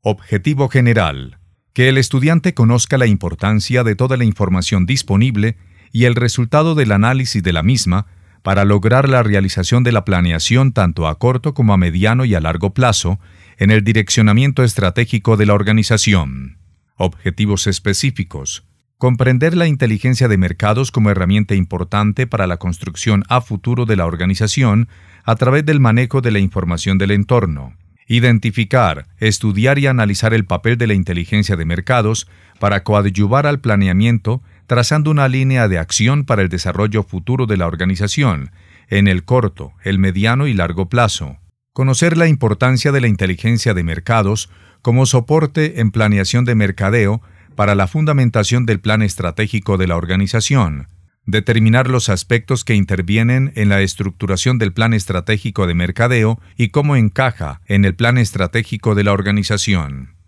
Objetivo general: que el estudiante conozca la importancia de toda la información disponible y el resultado del análisis de la misma para lograr la realización de la planeación tanto a corto como a mediano y a largo plazo en el direccionamiento estratégico de la organización. Objetivos específicos: comprender la inteligencia de mercados como herramienta importante para la construcción a futuro de la organización a través del manejo de la información del entorno. Identificar, estudiar y analizar el papel de la inteligencia de mercados para coadyuvar al planeamiento, trazando una línea de acción para el desarrollo futuro de la organización, en el corto, el mediano y largo plazo. Conocer la importancia de la inteligencia de mercados como soporte en planeación de mercadeo para la fundamentación del plan estratégico de la organización. Determinar los aspectos que intervienen en la estructuración del plan estratégico de mercadeo y cómo encaja en el plan estratégico de la organización.